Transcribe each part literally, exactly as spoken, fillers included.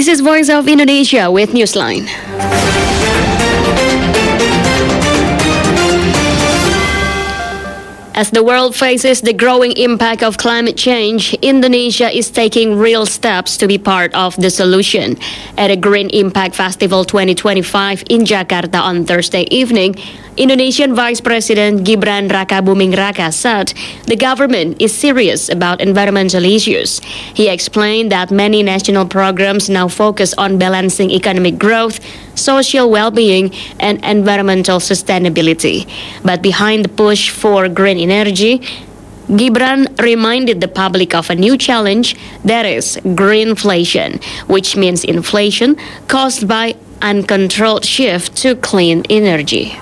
This is Voice of Indonesia with Newsline. As the world faces the growing impact of climate change, Indonesia is taking real steps to be part of the solution. At a Green Impact Festival twenty twenty-five in Jakarta on Thursday evening, Indonesian Vice President Gibran Rakabuming Raka said the government is serious about environmental issues. He explained that many national programs now focus on balancing economic growth, social well-being, and environmental sustainability. But behind the push for green energy, Gibran reminded the public of a new challenge, that is greenflation, which means inflation caused by uncontrolled shift to clean energy.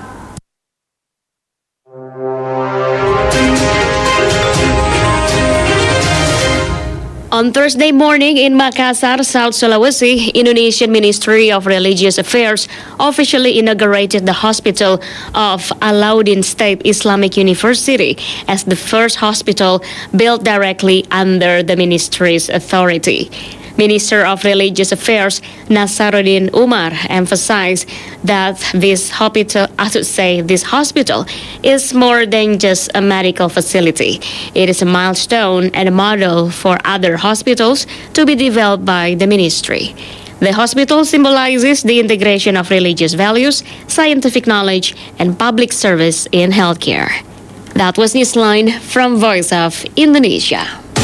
On Thursday morning in Makassar, South Sulawesi, Indonesian Ministry of Religious Affairs officially inaugurated the hospital of Alauddin State Islamic University as the first hospital built directly under the ministry's authority. Minister of Religious Affairs Nasaruddin Umar emphasized that this hospital, I should say, this hospital is more than just a medical facility. It is a milestone and a model for other hospitals to be developed by the ministry. The hospital symbolizes the integration of religious values, scientific knowledge, and public service in healthcare. That was Newsline from Voice of Indonesia.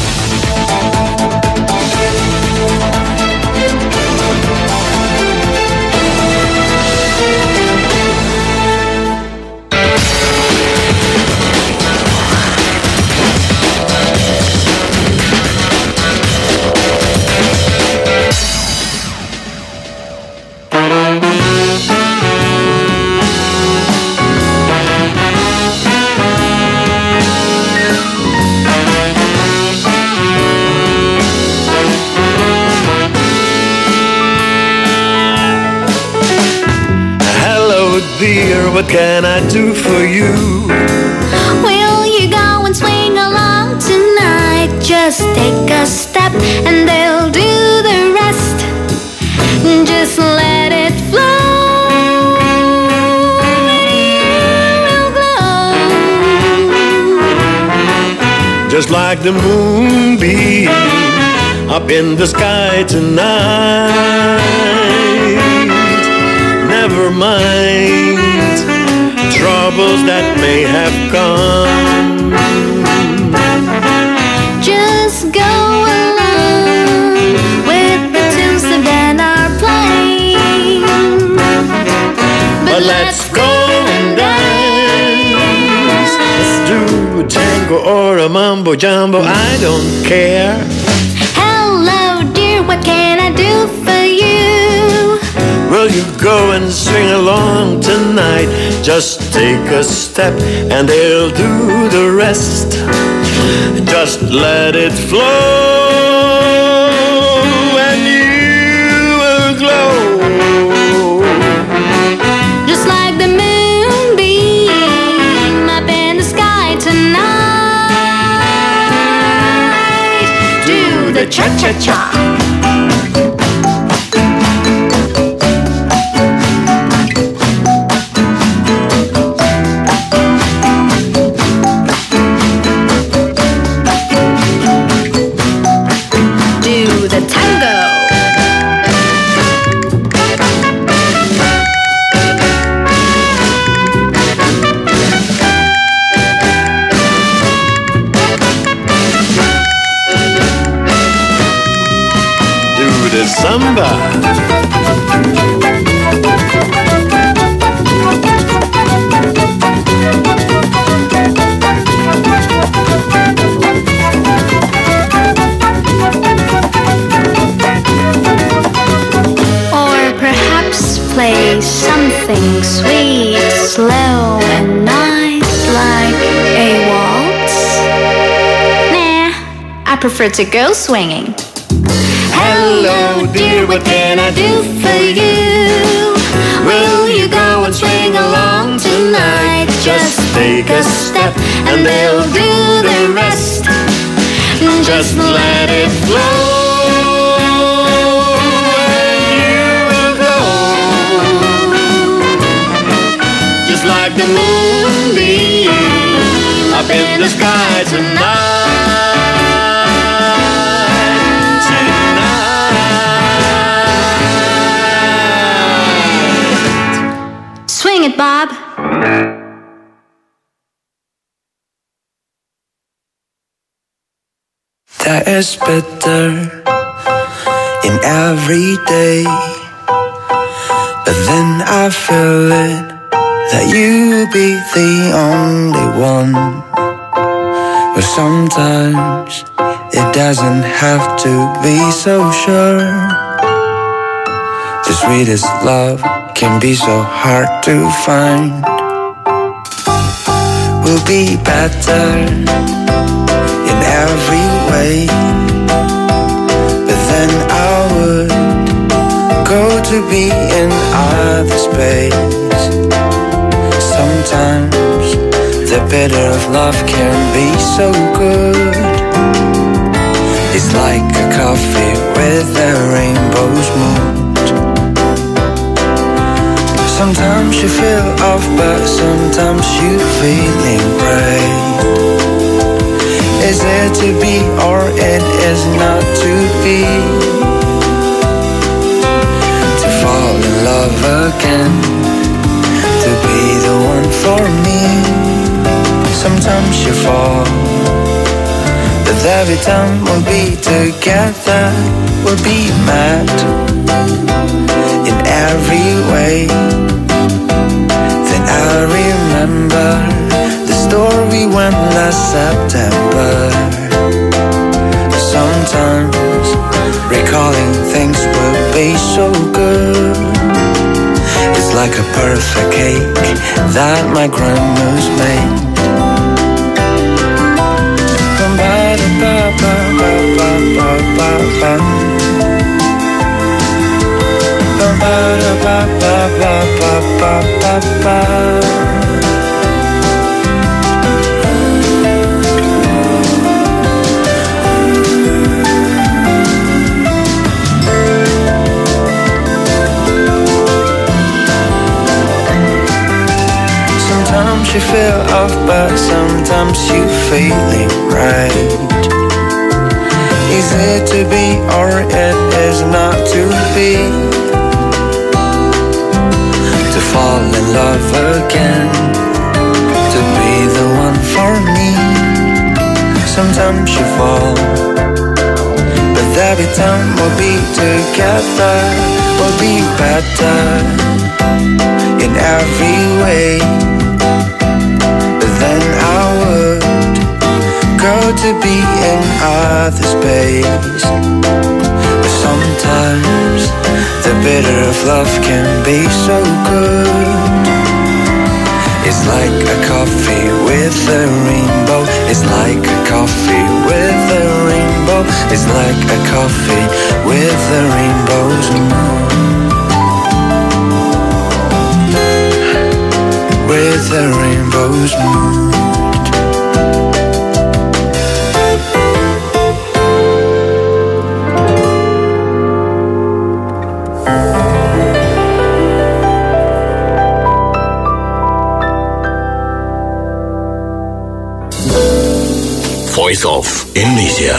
Dear, what can I do for you? Will you go and swing along tonight? Just take a step and they'll do the rest. Just let it flow and you will glow. Just like the moonbeam up in the sky tonight. Never mind troubles that may have come. Just go along with the tunes the band are playing. But let's go and dance. Let's do a tango or a mambo jumbo, I don't care. Hello dear, what can I do for you? Will you go and swing along tonight? Just take a step and they'll do the rest. Just let it flow and you will glow. Just like the moonbeam up in the sky tonight. Do the cha-cha-cha. Samba. Or perhaps play something sweet, slow and nice like a waltz. Nah, I prefer to go swinging. Hello dear, what can I do for you? Will you go and swing along tonight? Just take a step and they'll do the rest. Just let it flow a moonbeam up in the sky tonight, tonight. Swing it, Bob. There is bitter in every day, but then I feel it that you be the only one. But sometimes it doesn't have to be so sure. The sweetest love can be so hard to find. We'll be better in every way, but then I would go to be in other space. Sometimes the bitter of love can be so good. It's like a coffee with a rainbow's mood. Sometimes you feel off, but sometimes you feeling right. Is it to be or it is not to be? To fall in love again, to be the one for me. Sometimes you fall, but every time we'll be together, we'll be mad in every way. Then I remember the story went last September. Sometimes recalling things will be so good. It's like a perfect cake that my grandma's made. Sometimes you feel off, but sometimes you feeling right. Is it to be or it is not to be? To fall in love again, to be the one for me. Sometimes you fall, but every time we'll be together, we'll be better in every way. But then I would go to be in other space. But sometimes the bitter of love can be so good. It's like a coffee with a rainbow. It's like a coffee with a rainbow. It's like a coffee with a rainbow's moon. With a rainbow's moon. Voice of Indonesia.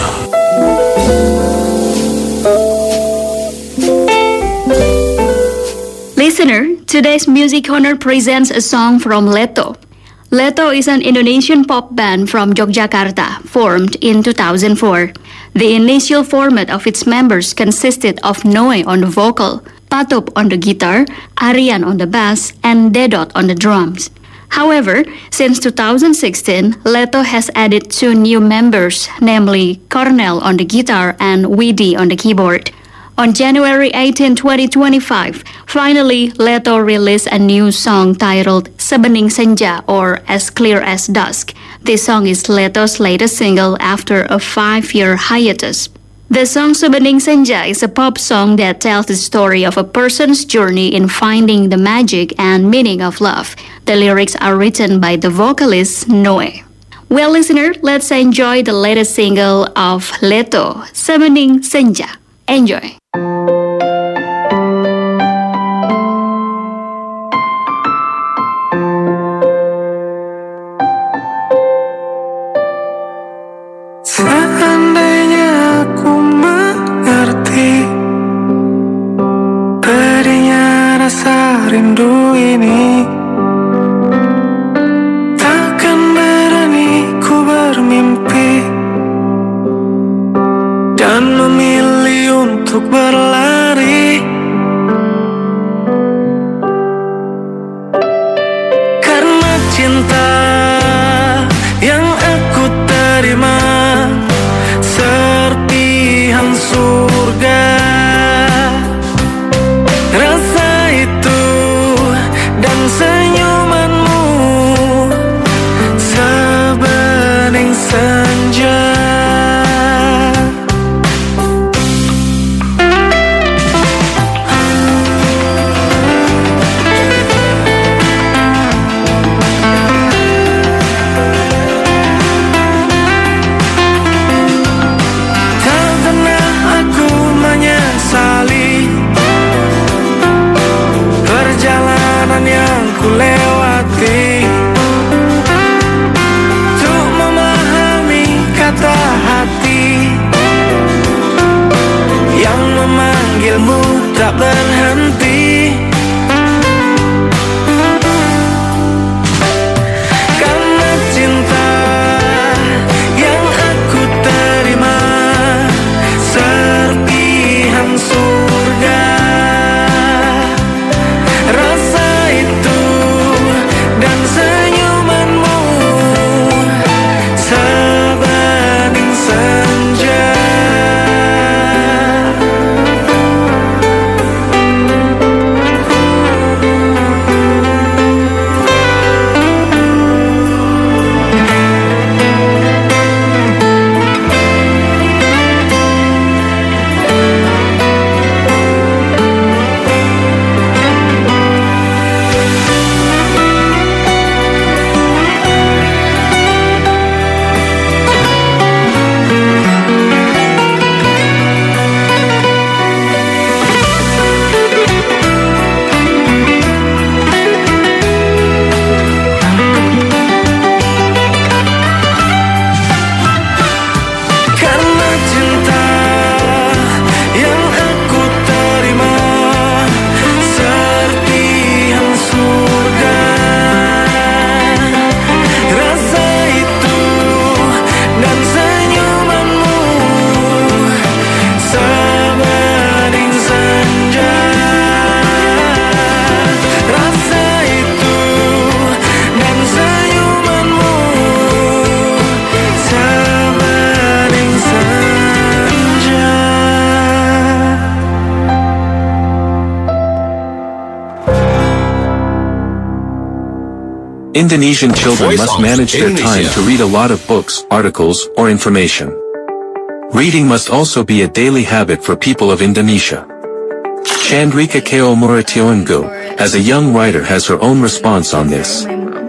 Listener, today's Music Corner presents a song from Leto. Leto is an Indonesian pop band from Yogyakarta, formed in two thousand four. The initial format of its members consisted of Noe on the vocal, Patup on the guitar, Arian on the bass, and Dedot on the drums. However, since two thousand sixteen, Leto has added two new members, namely Cornel on the guitar and Widi on the keyboard. On January eighteenth, twenty twenty-five, finally, Leto released a new song titled Sebening Senja, or As Clear as Dusk. This song is Leto's latest single after a five-year hiatus. The song Sebening Senja is a pop song that tells the story of a person's journey in finding the magic and meaning of love. The lyrics are written by the vocalist Noe. Well, listener, let's enjoy the latest single of Leto, Sebening Senja. Enjoy. rindu ini. Takkan berani ku bermimpi dan memilih untuk berlari, karena cinta yang aku terima serpihan surga. Rasa itu dan senyumanmu sebening senja. Yang ku lewati untuk memahami kata hati yang memanggilmu tak berhenti. Karena cinta yang aku terima serpihan surga. Indonesian children must manage their time to read a lot of books, articles, or information. Reading must also be a daily habit for people of Indonesia. Chandrika Keo Murationgo, as a young writer, has her own response on this.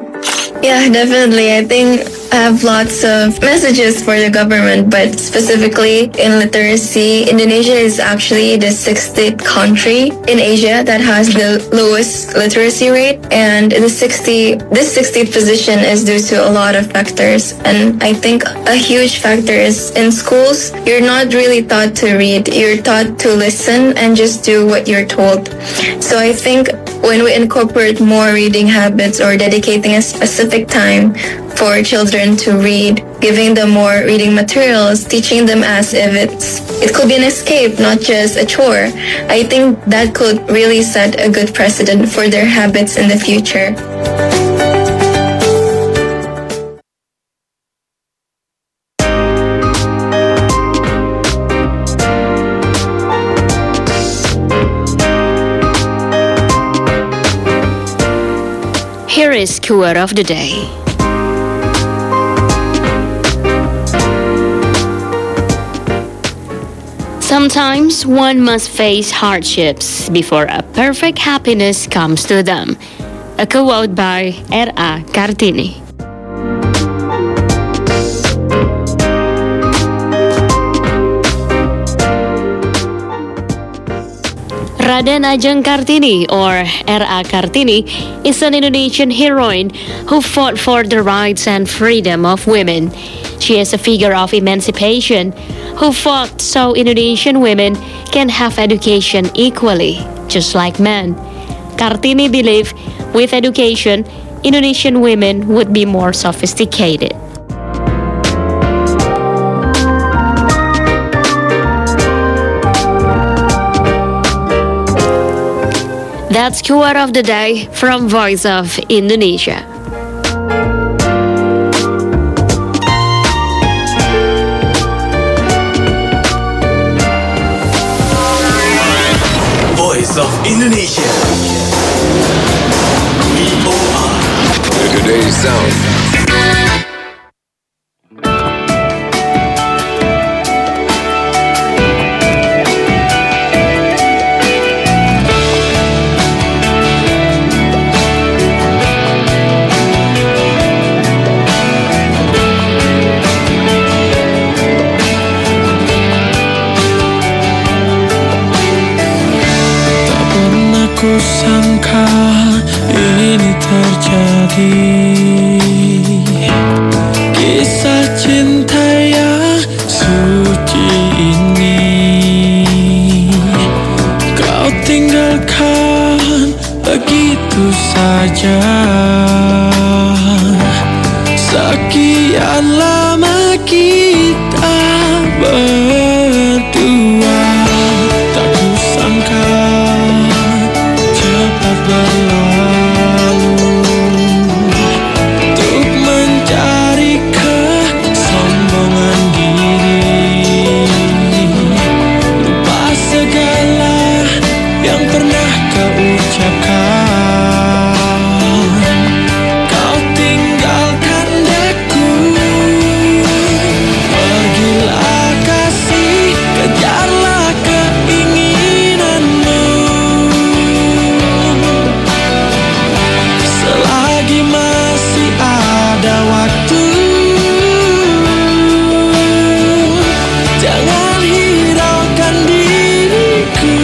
Yeah, definitely. I think I have lots of messages for the government, but specifically in literacy, Indonesia is actually the sixtieth country in Asia that has the lowest literacy rate, and the sixty this sixtieth position is due to a lot of factors. And I think a huge factor is in schools, you're not really taught to read. You're taught to listen and just do what you're told. So I think when we incorporate more reading habits or dedicating a specific time for children to read, giving them more reading materials, teaching them as if it's it could be an escape, not just a chore, I think that could really set a good precedent for their habits in the future. Here is Quote of the Day. Sometimes one must face hardships before a perfect happiness comes to them. A quote by R A Kartini. Raden Ajeng Kartini, or R A Kartini, is an Indonesian heroine who fought for the rights and freedom of women. She is a figure of emancipation who fought so Indonesian women can have education equally, just like men. Kartini believed with education, Indonesian women would be more sophisticated. That's quote of the day from Voice of Indonesia. Voice of Indonesia. V O R. Today's sound. Ku sangka ini terjadi, kisah cinta yang suci ini kau tinggalkan begitu saja. Sekian lama kita berdua, tak kusangka berlalu untuk mencari kesombongan diri, lupa segala yang pernah kau ucapkan. Kau tinggalkan daku, pergilah kasih, kejarlah keinginanmu. Selagi masih ada waktu, jangan hiraukan diriku.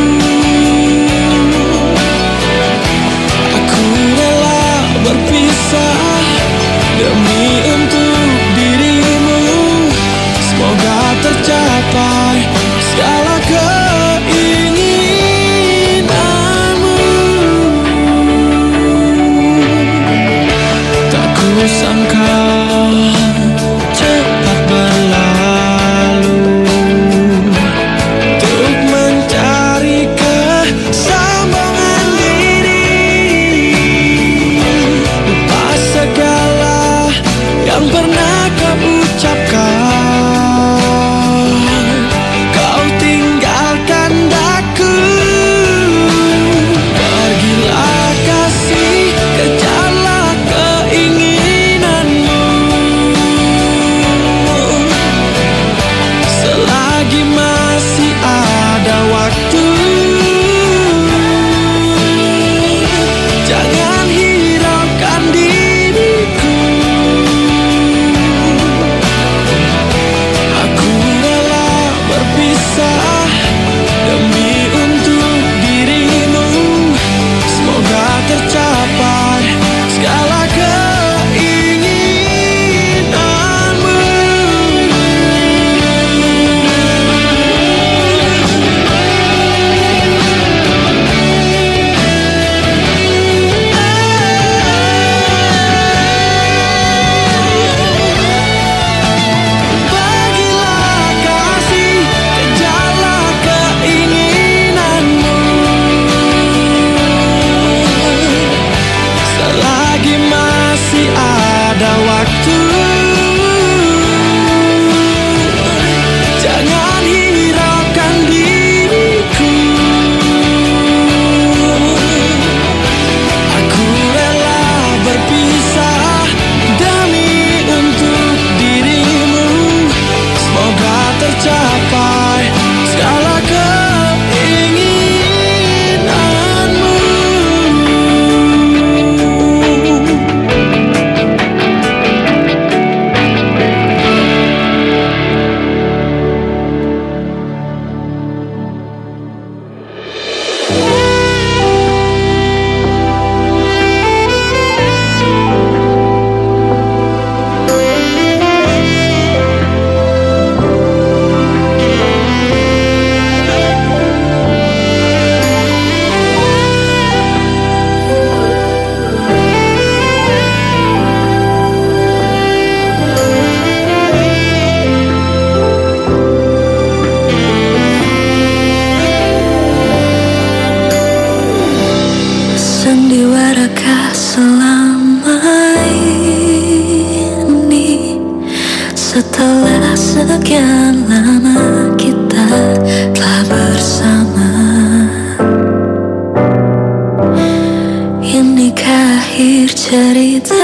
Aku rela berpisah demi untuk dirimu. Semoga tercapai segala keinginanmu. Tak kusangka cepat berlalu untuk mencari kesombongan diri, lupa segala yang pernah kau ucapkan. Kau tinggalkan daku, pergilah kasih, kejarlah keinginanmu. Selagi masih ada waktu, jangan hiraukan diriku. Setelah sekian lama kita telah bersama, inikah akhir cerita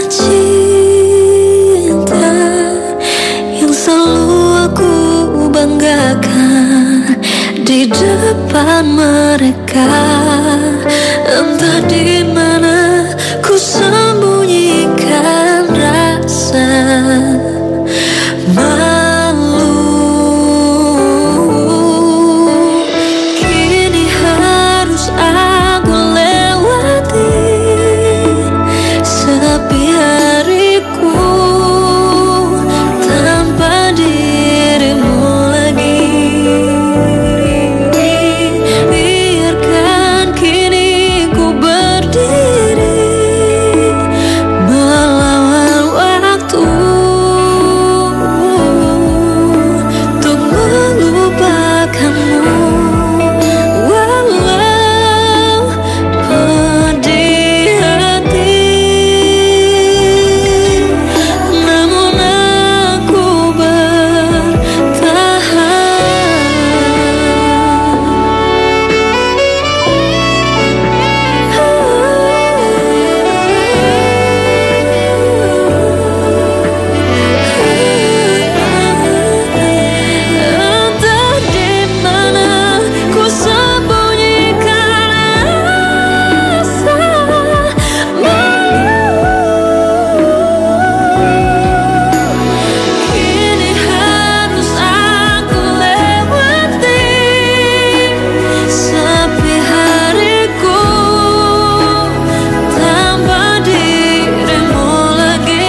cinta yang selalu aku banggakan di depan mereka. Entah di mana ku sembunyikan rasa malu. Kini harus aku lewati sepi hariku tanpa dirimu lagi. Biarkan kini ku berdiri melawan waktu untuk melupakanmu. Walau pedih hati, namun aku entah di mana ku sembunyikan rasa malu. Kini harus aku lewati sepi hariku tanpa dirimu lagi.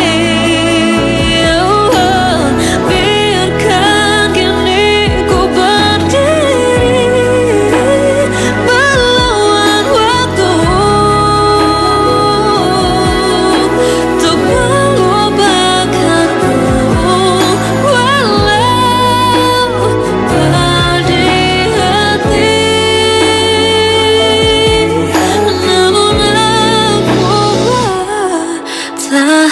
Oh, biarkan kini ku berdiri melawan waktu untuk melupakanmu. Walau pedih hati, namun aku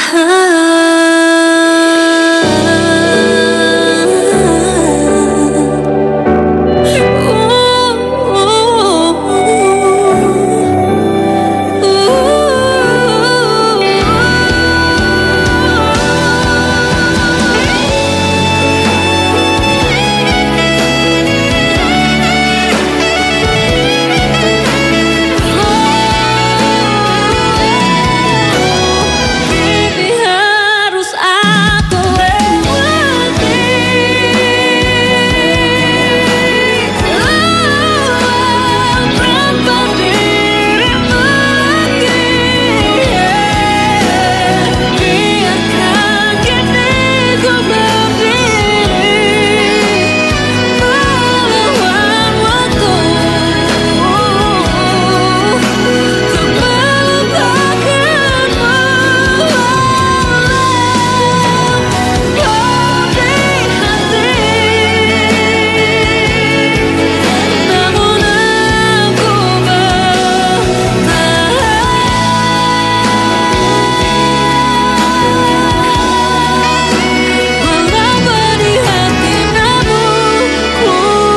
kini harus aku lewati tanpa dirimu lagi. Biarkan kini ku berdiri melawan waktu untuk melupakanmu. Pedih hati, namun aku bertahan. Walau pedih hati, namun ku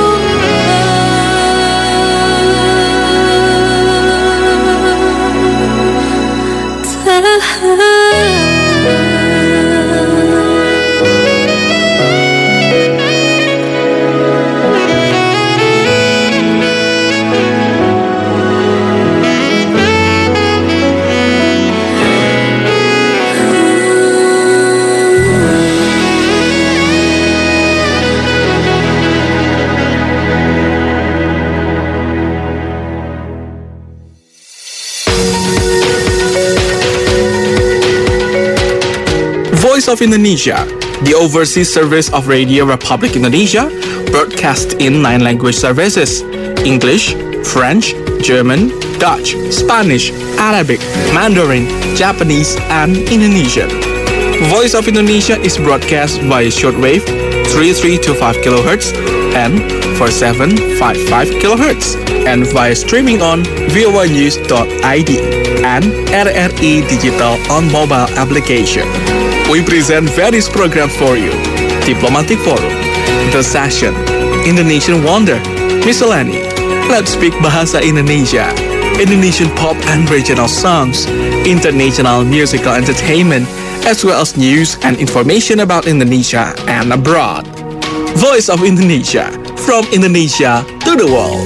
Voice of Indonesia, the overseas service of Radio Republic Indonesia, broadcast in nine language services: English, French, German, Dutch, Spanish, Arabic, Mandarin, Japanese, and Indonesian. Voice of Indonesia is broadcast via shortwave three three two five kilohertz and four seven five five kilohertz, and via streaming on v o a news dot i d and R R I Digital on mobile application. We present various programs for you. Diplomatic Forum, The Session, Indonesian Wonder, Miscellany, Let's Speak Bahasa Indonesia, Indonesian pop and regional songs, international musical entertainment, as well as news and information about Indonesia and abroad. Voice of Indonesia, from Indonesia to the world.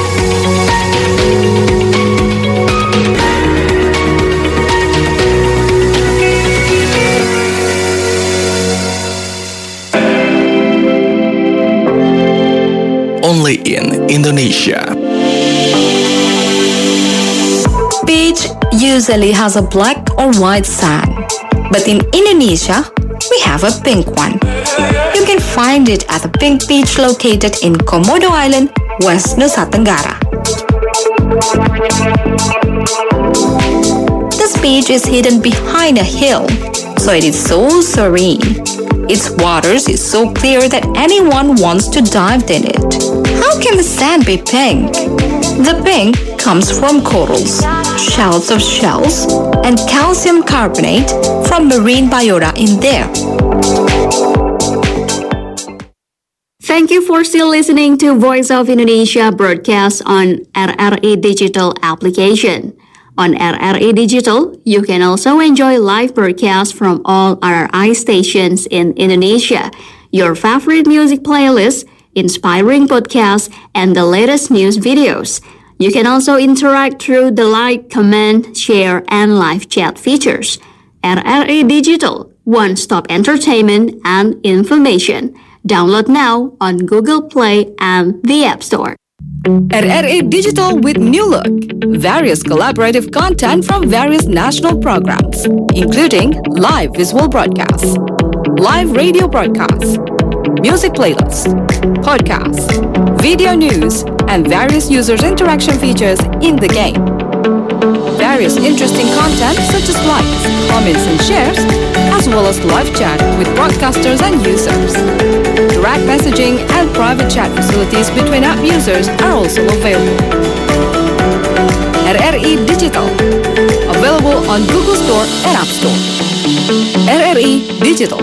Only in Indonesia. Beach usually has a black or white sand, but in Indonesia, we have a pink one. You can find it at the Pink Beach located in Komodo Island, West Nusa Tenggara. This beach is hidden behind a hill, so it is so serene. Its waters is so clear that anyone wants to dive in it. How can the sand be pink? The pink comes from corals, shells of shells, and calcium carbonate from marine biota in there. Thank you for still listening to Voice of Indonesia broadcast on R R I Digital application. On R R I Digital, you can also enjoy live broadcasts from all R R I stations in Indonesia, your favorite music playlists, inspiring podcasts, and the latest news videos. You can also interact through the like, comment, share, and live chat features. R R I Digital, one-stop entertainment and information. Download now on Google Play and the App Store. R R I Digital with new look. Various collaborative content from various national programs, including live visual broadcasts, live radio broadcasts, music playlists, podcasts, video news, and various users' interaction features in the game. Various interesting content such as likes, comments, and shares, as well as live chat with broadcasters and users. Direct messaging and private chat facilities between app users are also available. R R I Digital, available on Google Store and App Store. R R I Digital.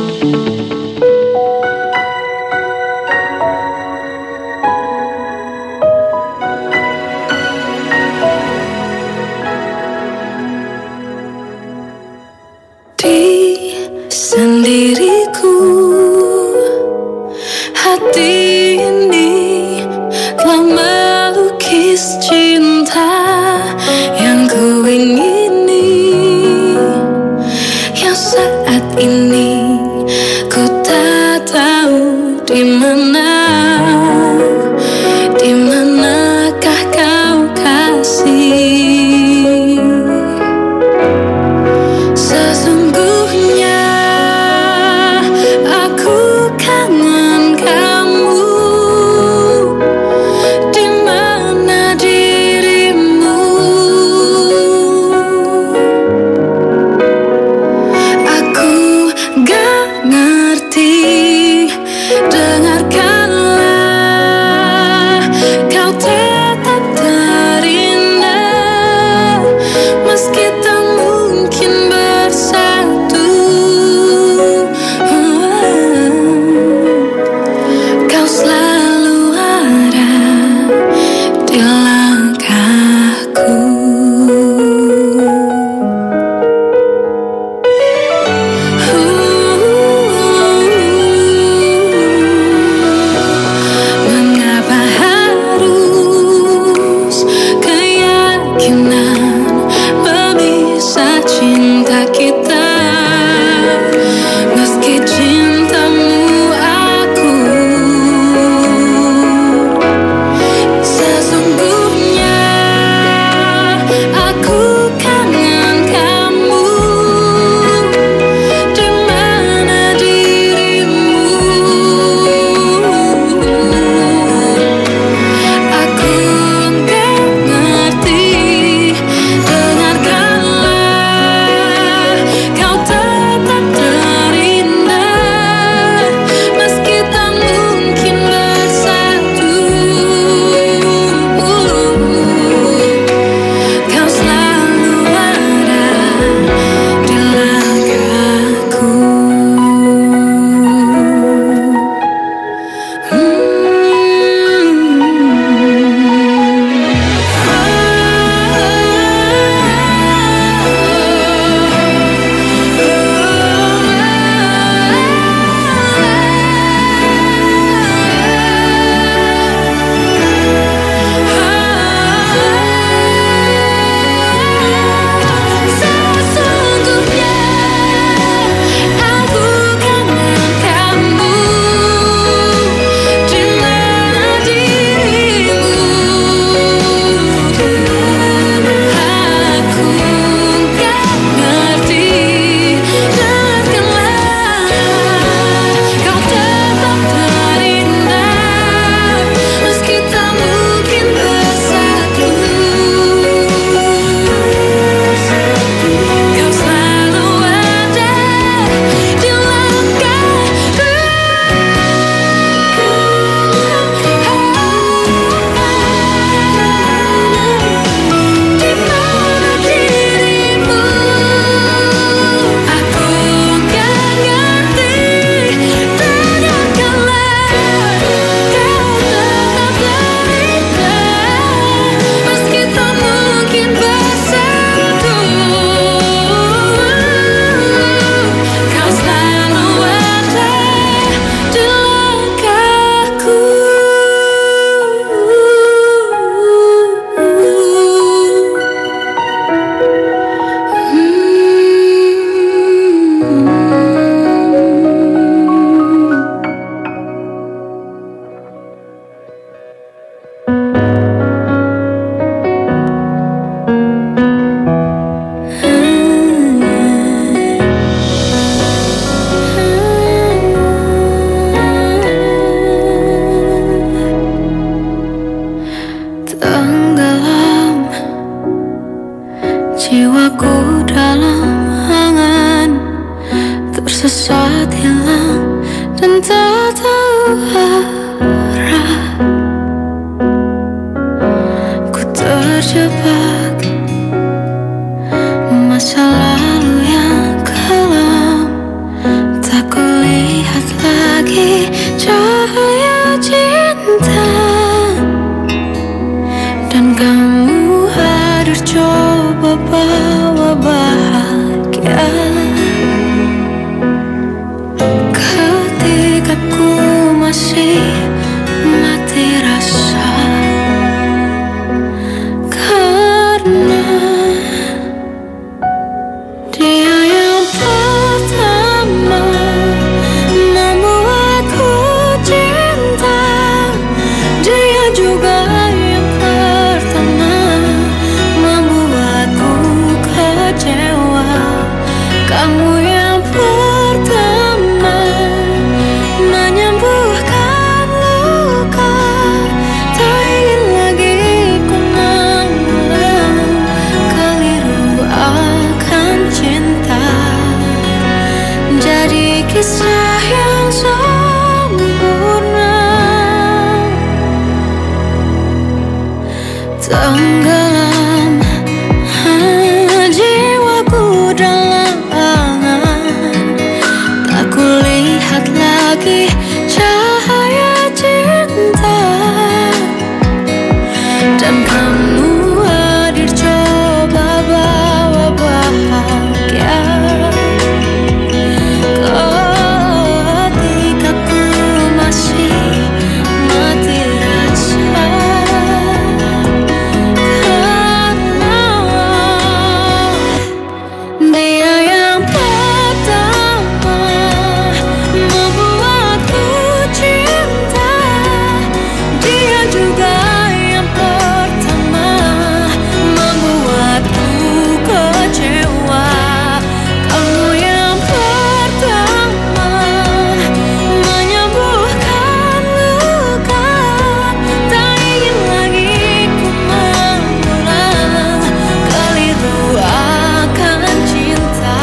Sendiriku, hati ini telah melukis cinta yang ku ingini, yang saat ini ku tak tahu di mana, di manakah kau kasih. tak tahu arah. Ku terjebak masa lalu yang kelam. Tak kulihat lagi cahaya cinta. Dan kamu hadir coba bawa bahagia. Ketika ku masih mati rasa. Karena dia yang pertama membuatku cinta. Dia juga yang pertama membuatku kecewa. Kamu yang pertama menyembuhkan luka. Tak ingin lagi ku mengulang keliru akan cinta. Jadi kisah yang sempurna. Tenggelam ah, jiwaku dalam angan. Tak kulihat lagi cahaya cinta. Dan kamu hadir coba bawa bahagia. Ketika ku masih mati rasa. Karena dia yang pertama membuatku cinta. Dia juga yang pertama membuatku kecewa. Kamu yang pertama menyembuhkan luka. Tak ingin lagi ku mengulang keliru akan cinta.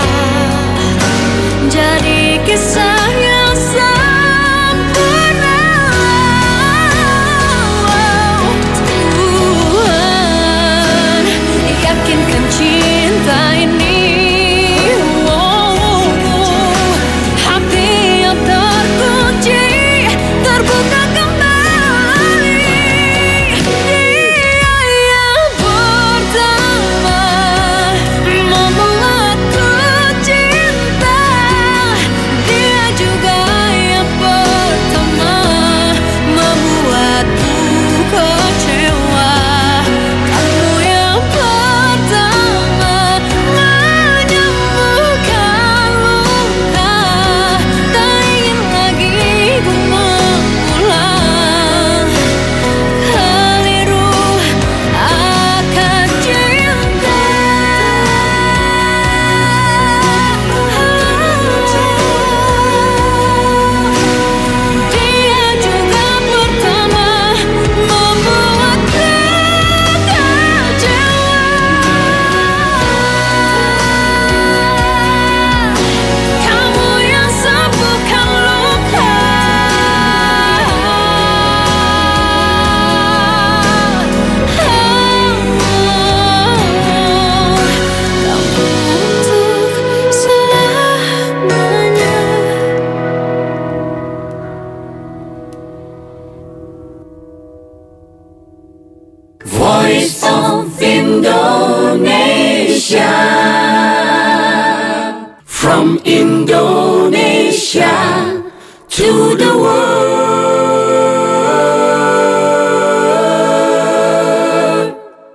Jadi kisah yang sempurna. Tuhan yakinkan cinta ini. Hati yang terkunci terbuka kembali. Dia yang pertama membuatku cinta. Dia juga yang pertama membuatku kecewa. Kamu yang pertama menyembuhkan luka. Tak ingin lagi ku mengulang keliru akan cinta. Dia juga pertama membuatku kecewa. Kamu yang sembuhkan luka. Kamu untuk selamanya. Voice of Indonesia. From Indonesia to the world.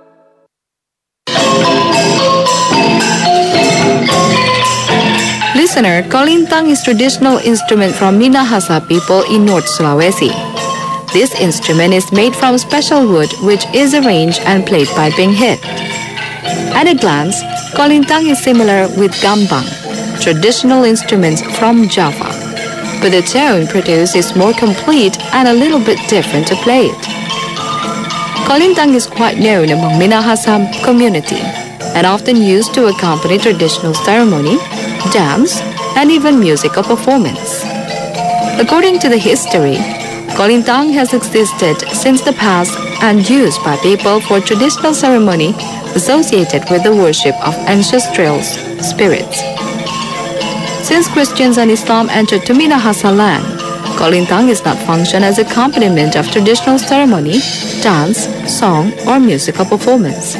Listener, kolintang is traditional instrument from Minahasa people in North Sulawesi. This instrument is made from special wood which is arranged and played by being hit. At a glance, kolintang is similar with gambang, traditional instruments from Java. But the tone produced is more complete and a little bit different to play it. Kolintang is quite known among Minahasa community and often used to accompany traditional ceremony, dance, and even musical performance. According to the history, Kolintang has existed since the past and used by people for traditional ceremony associated with the worship of ancestral spirits. Since Christians and Islam entered to Minahasa land, Kolintang is not function as accompaniment of traditional ceremony, dance, song, or musical performance.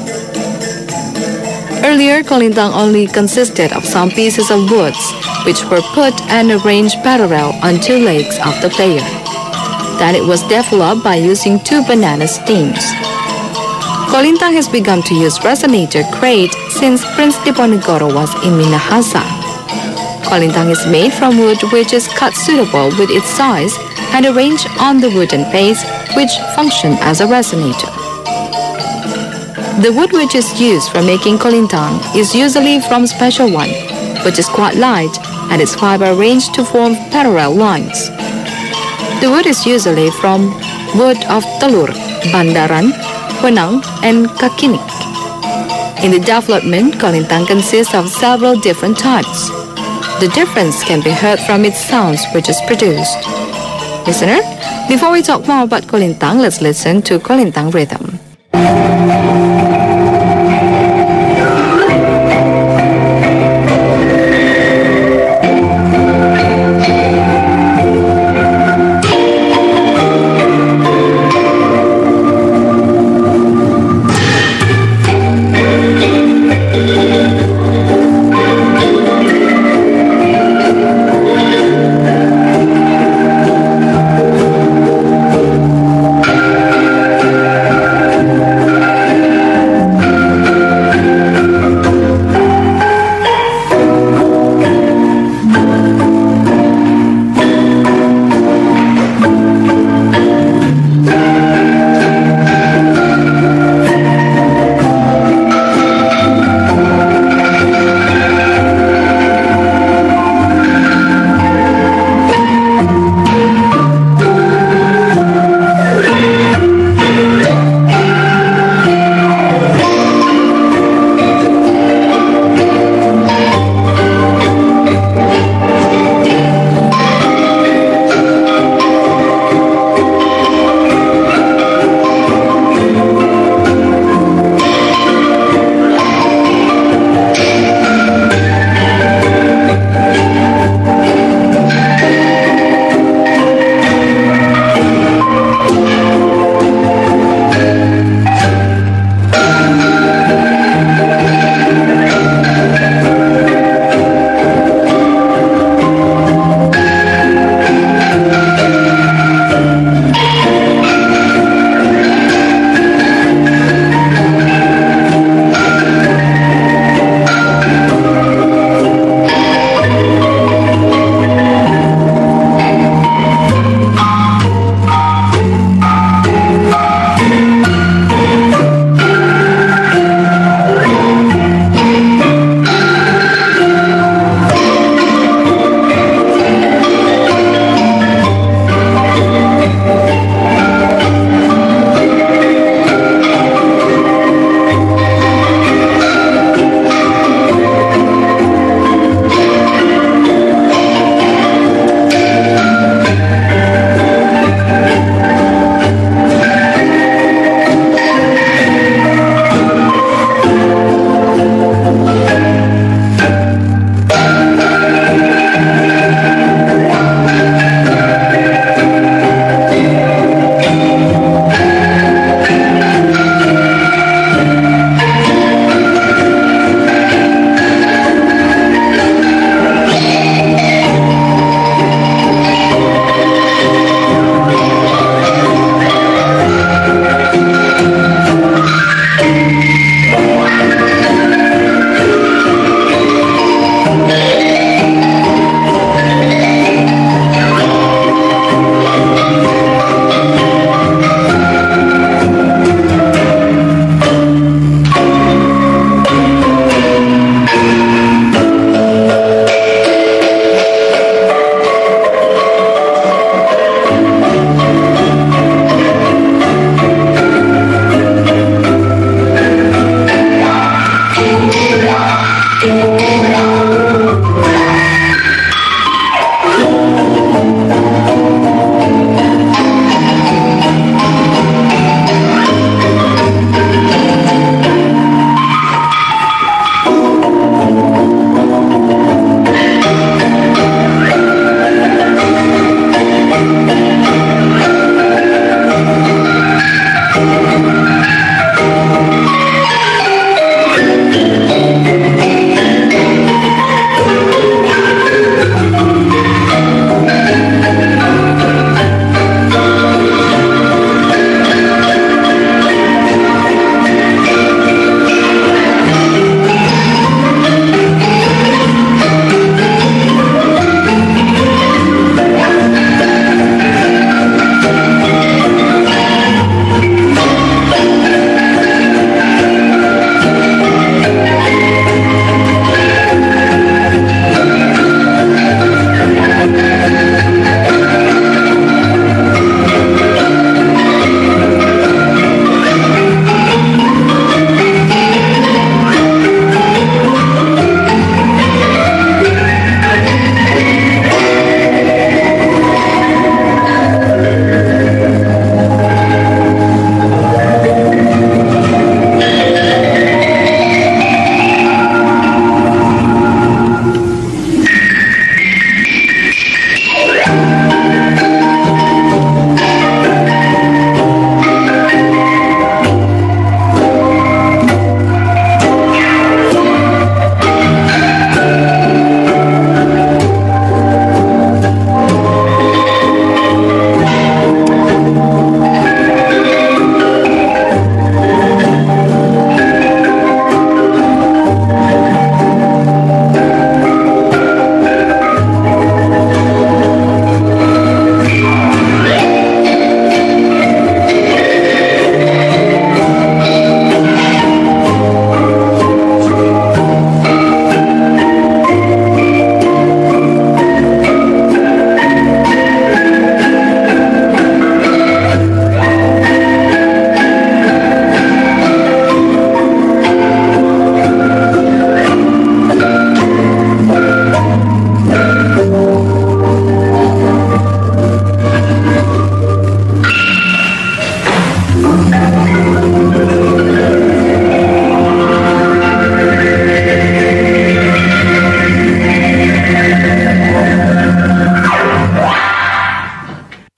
Earlier, Kolintang only consisted of some pieces of woods which were put and arranged parallel on two legs of the player. Then it was developed by using two banana stems. Kolintang has begun to use resonator crate since Prince Diponegoro was in Minahasa. Kolintang is made from wood which is cut suitable with its size and arranged on the wooden base which function as a resonator. The wood which is used for making Kolintang is usually from special one, which is quite light and its fiber arranged to form parallel lines. The wood is usually from wood of Telur, Bandaran, Wenang, and Kakinik. In the development, Kolintang consists of several different types. The difference can be heard from its sounds which is produced. Listener, before we talk more about Kolintang, let's listen to Kolintang rhythm.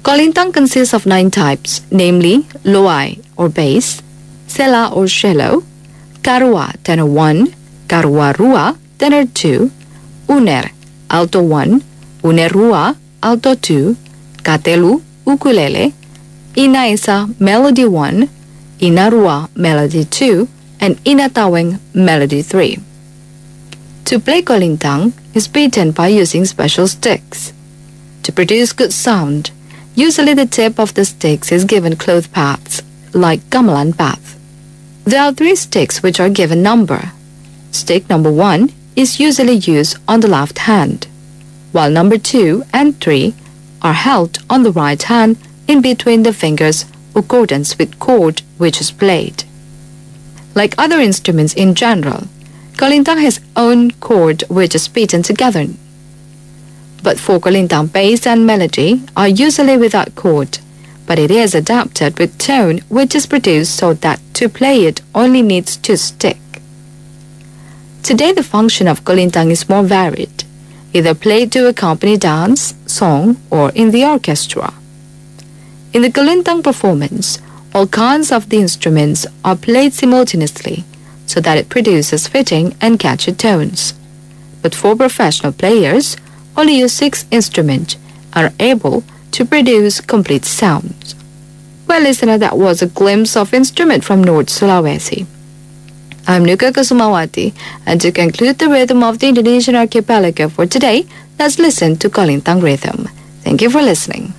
Kolintang consists of nine types, namely loai or bass, sela or shallow, karua tenor one, karua rua tenor two, uner alto one, uner rua alto two, katelu ukulele, inaisa melody one, inarua melody two, and inataweng melody three. To play kolintang is beaten by using special sticks. To produce good sound, usually the tip of the sticks is given cloth pads, like gamelan path. There are three sticks which are given number. Stick number one is usually used on the left hand, while number two and three are held on the right hand in between the fingers accordance with chord which is played. Like other instruments in general, kolintang has own chord which is beaten together. But for kolintang, bass and melody are usually without chord, but it is adapted with tone which is produced so that to play it only needs to stick. Today the function of kolintang is more varied, either played to accompany dance, song, or in the orchestra. In the kolintang performance, all kinds of the instruments are played simultaneously so that it produces fitting and catchy tones. But for professional players, only use six instruments and are able to produce complete sounds. Well, listener, that was a glimpse of instrument from North Sulawesi. I'm Nuka Kusumawati, and to conclude the rhythm of the Indonesian archipelago for today, let's listen to kolintang rhythm. Thank you for listening.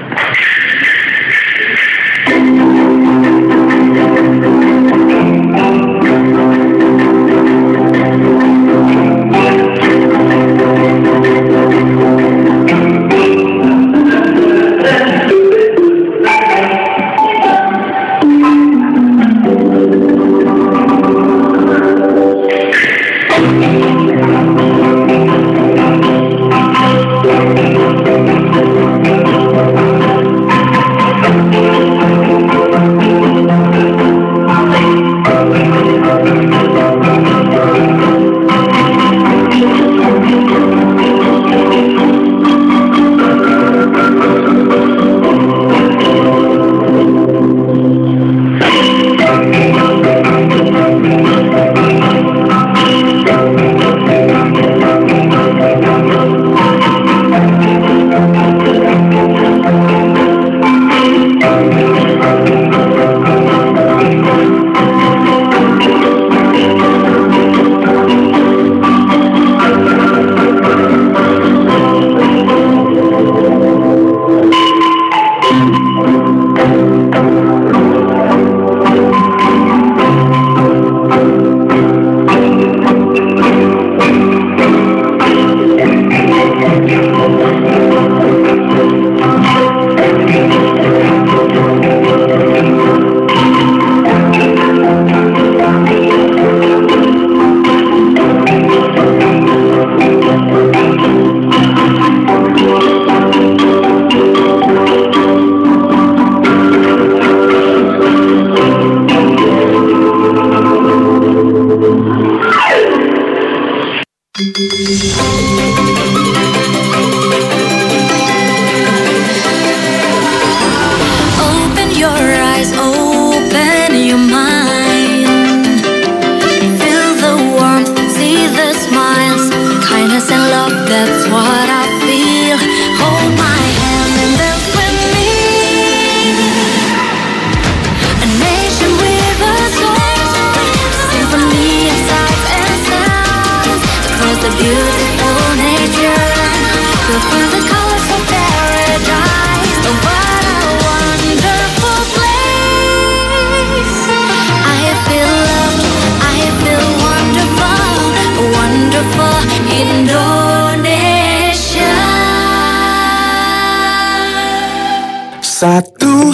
Satu,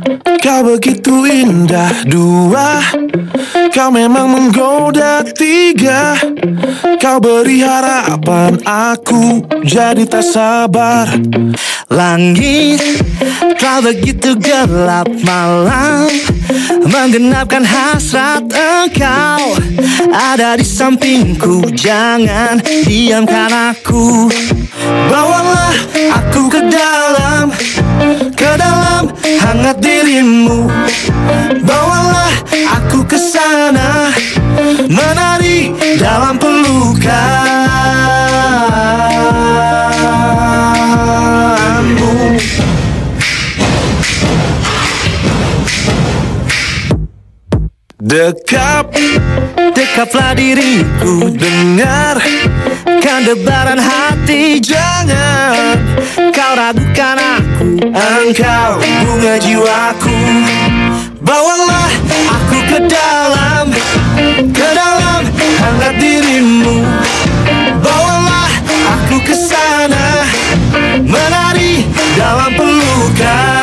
kau begitu indah. Dua, kau memang menggoda. Tiga, kau beri harapan. Aku jadi tak sabar. Langit, kau begitu gelap. Malam, menggenapkan hasrat engkau. Ada di sampingku, jangan diamkan aku. Bawalah aku ke dalam, ke Dekap, dekaplah diriku, dengarkan debaran hati. jangan Kau ragukan aku, engkau bunga jiwaku. bawalah aku ke dalam, Ke dalam hangat dirimu. Bawalah aku ke sana, menari dalam pelukanmu.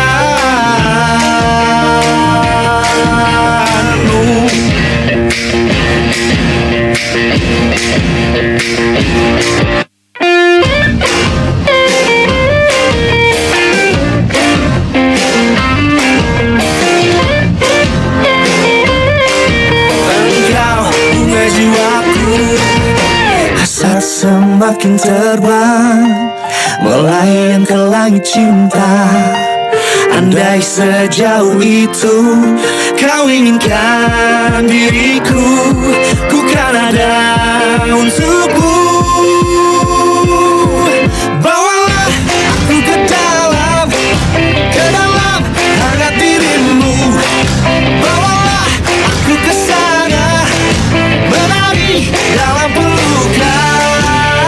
engkau bunga jiwaku. Hasrat semakin terbang, melayang ke langit cinta. Andai sejauh itu kau inginkan diriku, ku kan ada untukmu. Bawalah aku ke dalam, ke dalam hangat dirimu. Bawalah aku ke sana, menari dalam pelukan.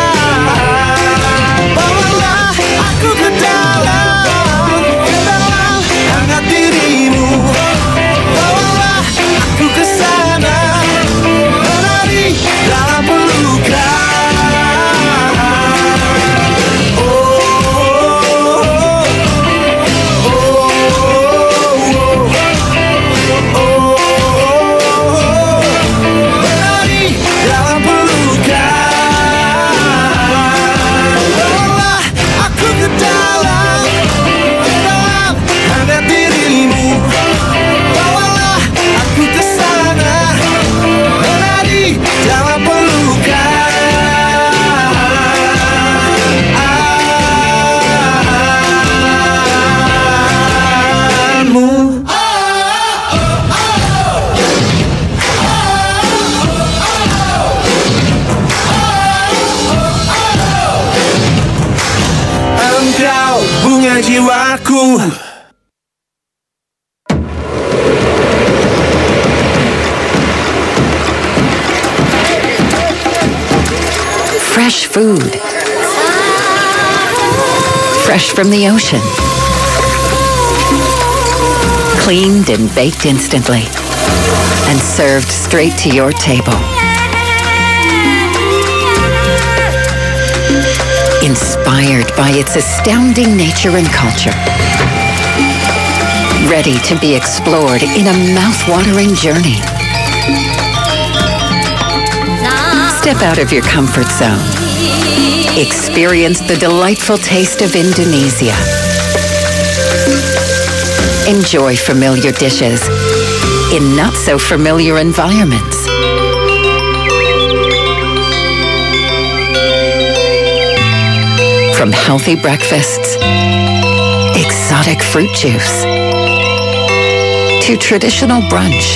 Bawalah aku ke dalam, ke dalam hangat dirimu. Bawalah aku ke sana, menari dalam pelukan. Engkau bunga jiwaku. Fresh food. Fresh from the ocean. Cleaned and baked instantly. And served straight to your table. Inspired by its astounding nature and culture. Ready to be explored in a mouth-watering journey. Step out of your comfort zone. Experience the delightful taste of Indonesia. Enjoy familiar dishes in not-so-familiar environments. From healthy breakfasts, exotic fruit juice, to traditional brunch,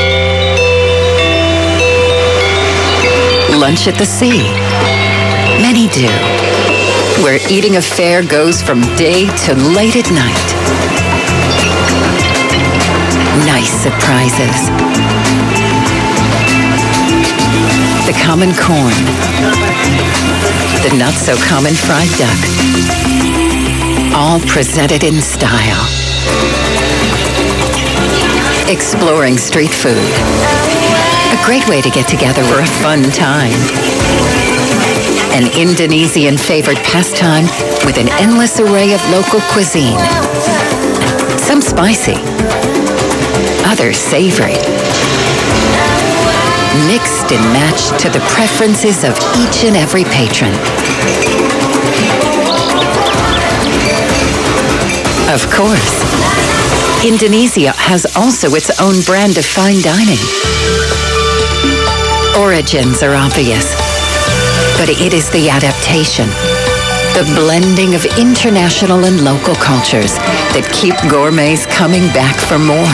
lunch at the sea. Many do, where eating a fare goes from day to late at night. Nice surprises. The common corn. The not-so-common fried duck. All presented in style. Exploring street food. A great way to get together for a fun time. An Indonesian favorite pastime with an endless array of local cuisine. Some spicy, others savory. Mixed and matched to the preferences of each and every patron. Of course, Indonesia has also its own brand of fine dining. Origins are obvious, but it is the adaptation, the blending of international and local cultures that keep gourmets coming back for more.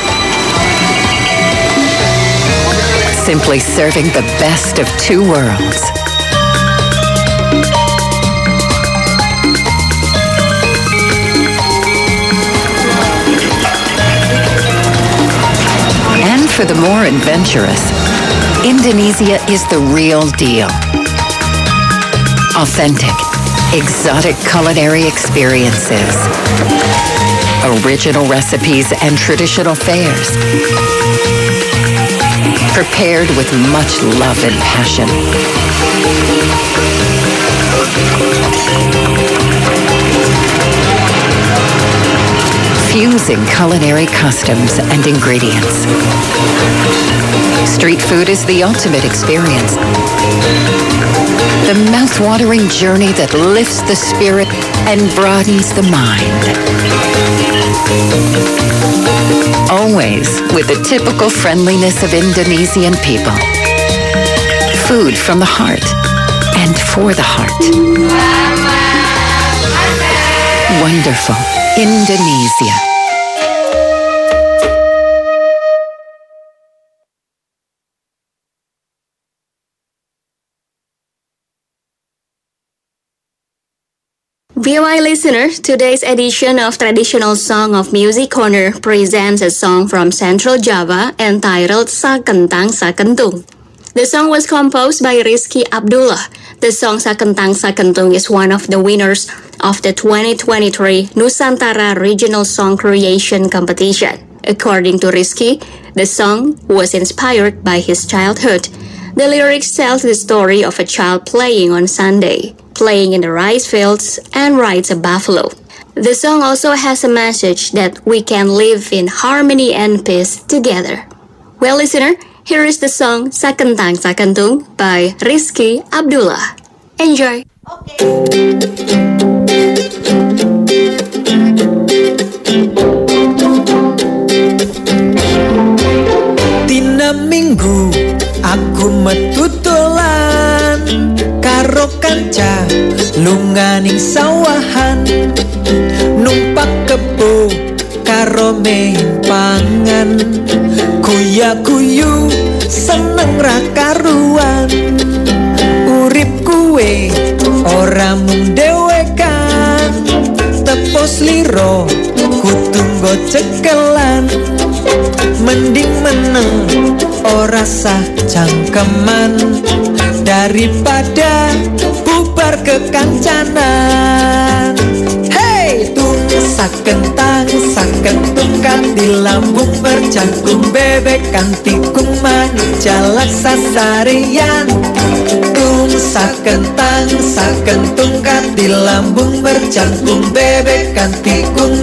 Simply serving the best of two worlds. And for the more adventurous, Indonesia is the real deal. Authentic, exotic culinary experiences, original recipes and traditional fares, prepared with much love and passion. Fusing culinary customs and ingredients. Street food is the ultimate experience. The mouth-watering journey that lifts the spirit and broadens the mind. Always with the typical friendliness of Indonesian people. Food from the heart and for the heart. Wonderful Indonesia. V O I listeners, today's edition of Traditional Song of Music Corner presents a song from Central Java entitled Sakentang Sakentung. The song was composed by Rizky Abdullah. The song Sakentang Sakentung is one of the winners of the twenty twenty-three Nusantara Regional Song Creation Competition. According to Rizky, the song was inspired by his childhood. The lyrics tell the story of a child playing on Sunday, playing in the rice fields, and rides a buffalo. The song also has a message that we can live in harmony and peace together. Well, listener, here is the song Sakentang Sakentung by Rizky Abdullah. Enjoy! Tina minggu aku metu dolan karo kanca lunganing sawahan numpak kebo karo main pangan kuya-kuyu seneng ra karuan urip kuwe ora mung dhewekan tepos liro kudu nggo cekelan mending meneng ora sah cangkeman daripada bubar kekancanan. Hey, tung sakentang sakentung kanthi lambung berjangkung bebek kanthi kuman jalak sasarian. Tung sakentang sakentung kanthi lambung berjangkung bebek kanthi kuman